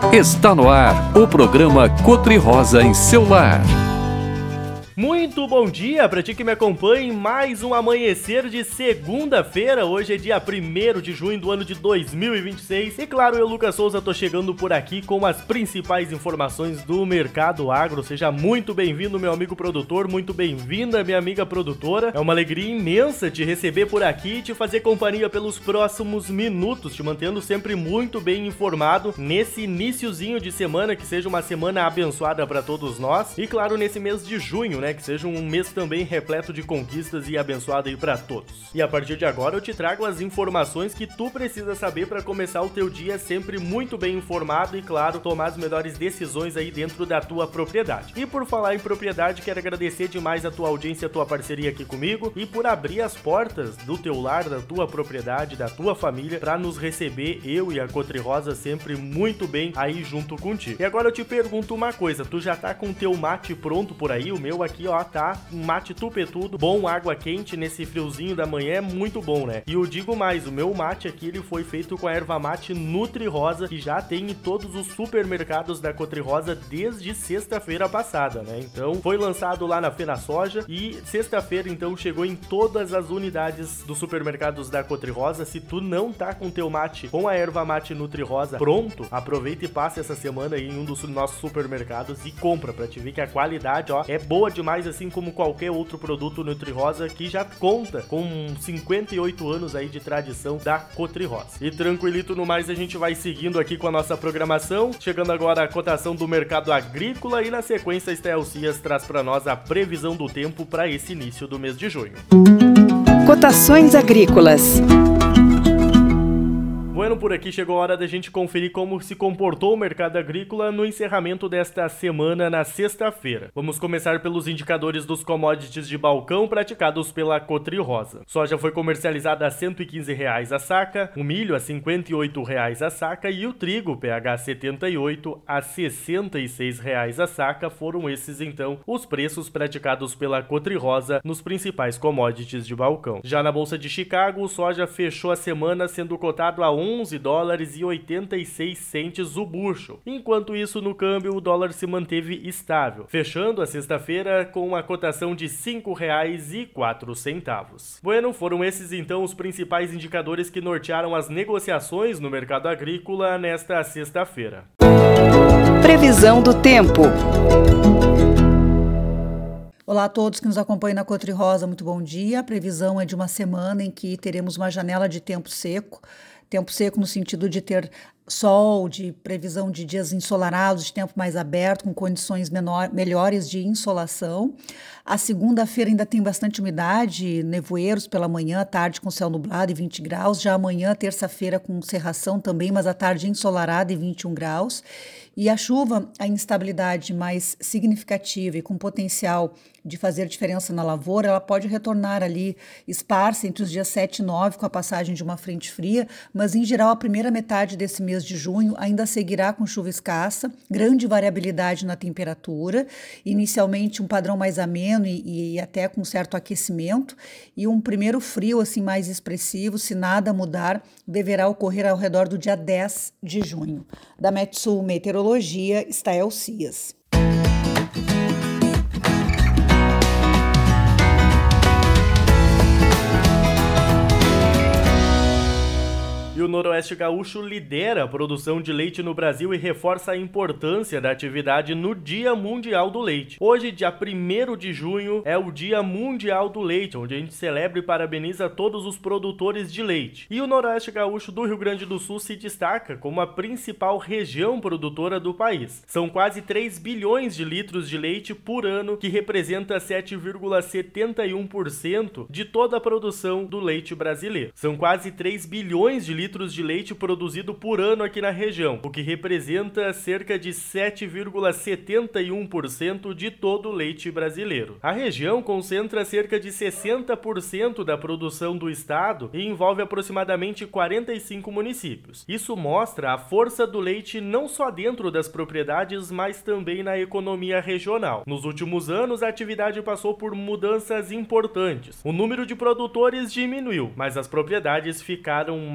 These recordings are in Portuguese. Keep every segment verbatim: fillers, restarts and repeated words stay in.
Está no ar o programa Cotri-Rosa em seu lar. Muito bom dia para ti que me acompanha em mais um amanhecer de segunda-feira. Hoje é dia primeiro de junho do ano de dois mil e vinte e seis. E claro, eu, Lucas Souza, tô chegando por aqui com as principais informações do mercado agro. Seja muito bem-vindo, meu amigo produtor, muito bem-vinda, minha amiga produtora. É uma alegria imensa te receber por aqui e te fazer companhia pelos próximos minutos, te mantendo sempre muito bem informado nesse iniciozinho de semana, que seja uma semana abençoada para todos nós. E claro, nesse mês de junho, né? Que seja um mês também repleto de conquistas e abençoado aí pra todos. E a partir de agora eu te trago as informações que tu precisa saber para começar o teu dia sempre muito bem informado e, claro, tomar as melhores decisões aí dentro da tua propriedade. E por falar em propriedade, quero agradecer demais a tua audiência, a tua parceria aqui comigo e por abrir as portas do teu lar, da tua propriedade, da tua família, para nos receber, eu e a Cotri-Rosa, sempre muito bem aí junto contigo. E agora eu te pergunto uma coisa, tu já tá com o teu mate pronto por aí? O meu aqui, ó, tá um mate tupetudo, bom, água quente nesse friozinho da manhã é muito bom, né? E eu digo mais, o meu mate aqui, ele foi feito com a erva mate Nutri-Rosa, que já tem em todos os supermercados da Cotri-Rosa desde sexta-feira passada, né? Então, foi lançado lá na Fena Soja e sexta-feira, então, chegou em todas as unidades dos supermercados da Cotri-Rosa. Se tu não tá com teu mate com a erva mate Nutri-Rosa pronto, aproveita e passa essa semana aí em um dos nossos supermercados e compra, pra te ver que a qualidade, ó, é boa demais, assim como qualquer outro produto Nutri-Rosa que já conta com cinquenta e oito anos aí de tradição da Cotri-Rosa. E tranquilito no mais, a gente vai seguindo aqui com a nossa programação, chegando agora a cotação do mercado agrícola e na sequência a Estael Cias traz para nós a previsão do tempo para esse início do mês de junho. Cotações agrícolas. Bueno, por aqui chegou a hora da gente conferir como se comportou o mercado agrícola no encerramento desta semana na sexta-feira. Vamos começar pelos indicadores dos commodities de balcão praticados pela Cotri-Rosa. Soja foi comercializada a cento e quinze reais a saca, o milho a cinquenta e oito reais a saca e o trigo P H setenta e oito a sessenta e seis reais a saca. Foram esses então os preços praticados pela Cotri-Rosa nos principais commodities de balcão. Já na Bolsa de Chicago, o soja fechou a semana sendo cotado a onze dólares e oitenta e seis centes o bushel. Enquanto isso, no câmbio, o dólar se manteve estável, fechando a sexta-feira com uma cotação de cinco reais e quatro centavos. Bueno, foram esses então os principais indicadores que nortearam as negociações no mercado agrícola nesta sexta-feira. Previsão do tempo. Olá a todos que nos acompanham na Cotri-Rosa, muito bom dia. A previsão é de uma semana em que teremos uma janela de tempo seco. Tempo seco no sentido de ter sol, de previsão de dias ensolarados, de tempo mais aberto, com condições menor, melhores de insolação. A segunda-feira ainda tem bastante umidade, nevoeiros pela manhã, tarde com céu nublado e vinte graus. Já amanhã, terça-feira, com cerração também, mas à tarde ensolarada e vinte e um graus. E a chuva, a instabilidade mais significativa e com potencial de fazer diferença na lavoura, ela pode retornar ali esparsa entre os dias sete e nove com a passagem de uma frente fria, mas em geral a primeira metade desse mês de junho ainda seguirá com chuva escassa, grande variabilidade na temperatura, inicialmente um padrão mais ameno e, e até com certo aquecimento, e um primeiro frio assim mais expressivo, se nada mudar, deverá ocorrer ao redor do dia dez de junho. Da Metsul Meteorologia, Estael Cias. E o Noroeste Gaúcho lidera a produção de leite no Brasil e reforça a importância da atividade no Dia Mundial do Leite. Hoje, dia primeiro de junho, é o Dia Mundial do Leite, onde a gente celebra e parabeniza todos os produtores de leite. E o Noroeste Gaúcho do Rio Grande do Sul se destaca como a principal região produtora do país. São quase três bilhões de litros de leite por ano, que representa sete vírgula setenta e um por cento de toda a produção do leite brasileiro. São quase três bilhões de litros de leite produzido por ano aqui na região, o que representa cerca de sete vírgula setenta e um por cento de todo o leite brasileiro. A região concentra cerca de sessenta por cento da produção do estado e envolve aproximadamente quarenta e cinco municípios. Isso mostra a força do leite não só dentro das propriedades, mas também na economia regional. Nos últimos anos, a atividade passou por mudanças importantes. O número de produtores diminuiu, mas as propriedades ficaram mais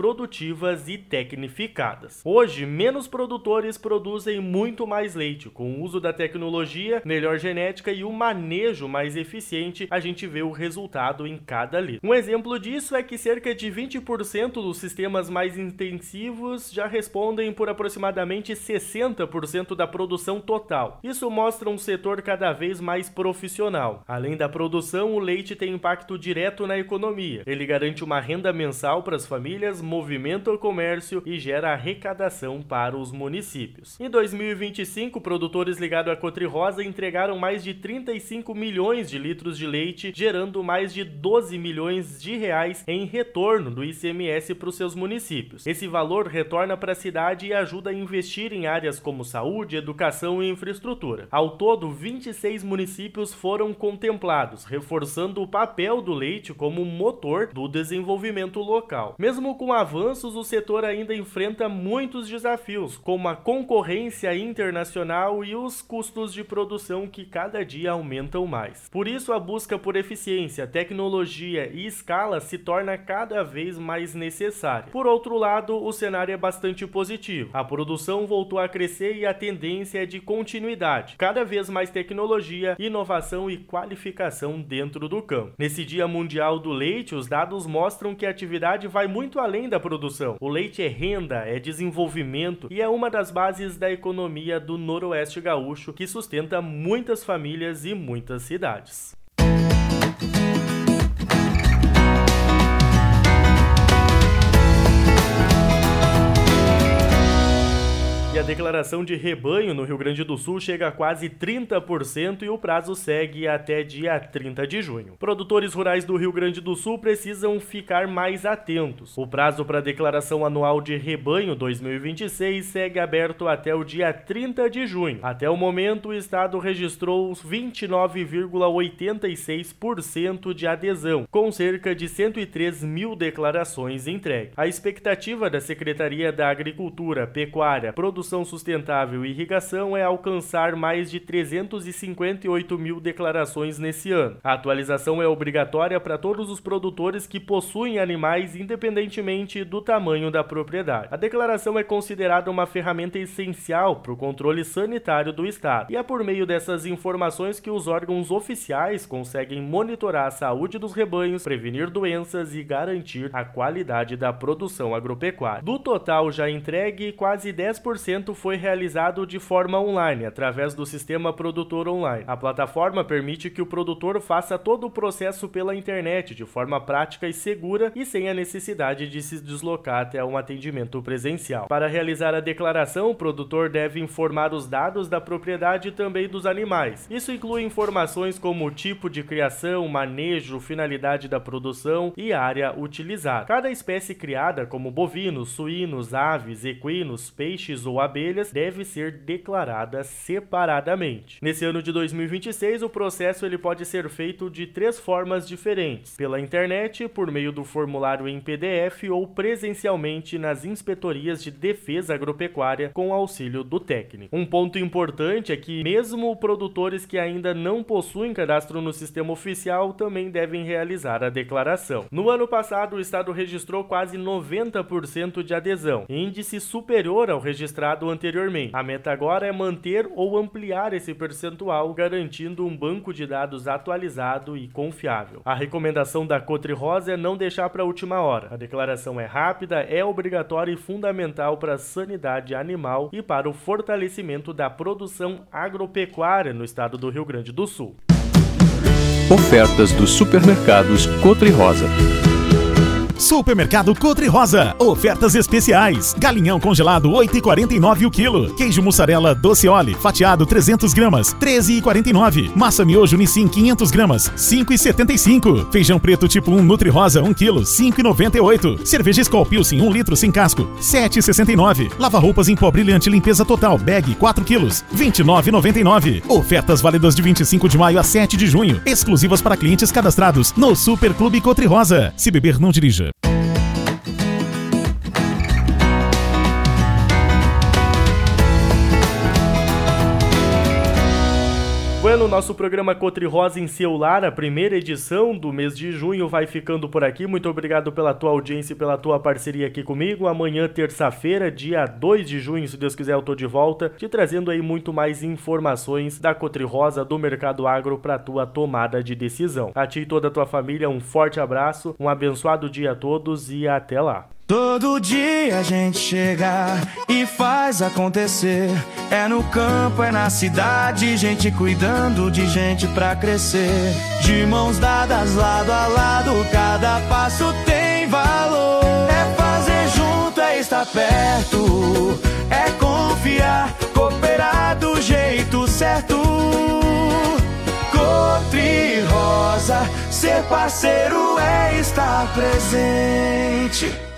produtivas e tecnificadas. Hoje, menos produtores produzem muito mais leite. Com o uso da tecnologia, melhor genética e o manejo mais eficiente, a gente vê o resultado em cada litro. Um exemplo disso é que cerca de vinte por cento dos sistemas mais intensivos já respondem por aproximadamente sessenta por cento da produção total. Isso mostra um setor cada vez mais profissional. Além da produção, o leite tem impacto direto na economia. Ele garante uma renda mensal para as famílias, movimenta o comércio e gera arrecadação para os municípios. Em dois mil e vinte e cinco, produtores ligados à Cotrirosa entregaram mais de trinta e cinco milhões de litros de leite, gerando mais de doze milhões de reais em retorno do I C M S para os seus municípios. Esse valor retorna para a cidade e ajuda a investir em áreas como saúde, educação e infraestrutura. Ao todo, vinte e seis municípios foram contemplados, reforçando o papel do leite como motor do desenvolvimento local. Mesmo com avanços, o setor ainda enfrenta muitos desafios, como a concorrência internacional e os custos de produção que cada dia aumentam mais. Por isso, a busca por eficiência, tecnologia e escala se torna cada vez mais necessária. Por outro lado, o cenário é bastante positivo. A produção voltou a crescer e a tendência é de continuidade. Cada vez mais tecnologia, inovação e qualificação dentro do campo. Nesse Dia Mundial do Leite, os dados mostram que a atividade vai muito além da produção. O leite é renda, é desenvolvimento e é uma das bases da economia do Noroeste Gaúcho que sustenta muitas famílias e muitas cidades. E a declaração de rebanho no Rio Grande do Sul chega a quase trinta por cento e o prazo segue até dia trinta de junho. Produtores rurais do Rio Grande do Sul precisam ficar mais atentos. O prazo para a declaração anual de rebanho dois mil e vinte e seis segue aberto até o dia trinta de junho. Até o momento, o estado registrou vinte e nove vírgula oitenta e seis por cento de adesão, com cerca de cento e três mil declarações entregues. A expectativa da Secretaria da Agricultura, Pecuária, Produção Sustentável e Irrigação é alcançar mais de trezentos e cinquenta e oito mil declarações nesse ano. A atualização é obrigatória para todos os produtores que possuem animais, independentemente do tamanho da propriedade. A declaração é considerada uma ferramenta essencial para o controle sanitário do estado, e é por meio dessas informações que os órgãos oficiais conseguem monitorar a saúde dos rebanhos, prevenir doenças e garantir a qualidade da produção agropecuária. Do total já entregue, quase dez por cento foi realizado de forma online, através do sistema Produtor Online. A plataforma permite que o produtor faça todo o processo pela internet, de forma prática e segura e sem a necessidade de se deslocar até um atendimento presencial. Para realizar a declaração, o produtor deve informar os dados da propriedade e também dos animais. Isso inclui informações como o tipo de criação, manejo, finalidade da produção e área utilizada. Cada espécie criada, como bovinos, suínos, aves, equinos, peixes ou abelhas, deve ser declarada separadamente. Nesse ano de dois mil e vinte e seis, o processo ele pode ser feito de três formas diferentes: pela internet, por meio do formulário em P D F ou presencialmente nas inspetorias de defesa agropecuária com auxílio do técnico. Um ponto importante é que mesmo produtores que ainda não possuem cadastro no sistema oficial também devem realizar a declaração. No ano passado, o estado registrou quase noventa por cento de adesão, índice superior ao registrado anteriormente. A meta agora é manter ou ampliar esse percentual, garantindo um banco de dados atualizado e confiável. A recomendação da Cotrirosa é não deixar para a última hora. A declaração é rápida, é obrigatória e fundamental para a sanidade animal e para o fortalecimento da produção agropecuária no estado do Rio Grande do Sul. Ofertas dos supermercados Cotrirosa. Supermercado Cotrirosa, ofertas especiais. Galinhão congelado oito reais e quarenta e nove centavos o quilo. Queijo mussarela Doceoli fatiado trezentas gramas, treze reais e quarenta e nove centavos. Massa miojo Nissin quinhentas gramas, cinco reais e setenta e cinco centavos. Feijão preto tipo um Nutrirosa um quilo, cinco reais e noventa e oito centavos. Cerveja Skol Pilsen um litro sem casco, sete reais e sessenta e nove centavos. Lava roupas em pó brilhante limpeza total bag quatro quilos, vinte e nove reais e noventa e nove centavos. Ofertas válidas de vinte e cinco de maio a sete de junho, exclusivas para clientes cadastrados no Super Clube Cotrirosa. Se beber, não dirija. Bueno, nosso programa Cotri Rosa em seu lar, a primeira edição do mês de junho, vai ficando por aqui. Muito obrigado pela tua audiência e pela tua parceria aqui comigo. Amanhã, terça-feira, dia dois de junho, se Deus quiser, eu tô de volta, te trazendo aí muito mais informações da Cotri Rosa, do mercado agro, para tua tomada de decisão. A ti e toda a tua família, um forte abraço, um abençoado dia a todos e até lá. Todo dia a gente chega e faz acontecer. É no campo, é na cidade, gente cuidando de gente pra crescer. De mãos dadas, lado a lado, cada passo tem valor. É fazer junto, é estar perto, é confiar, cooperar do jeito certo. Cotri Rosa, ser parceiro é estar presente.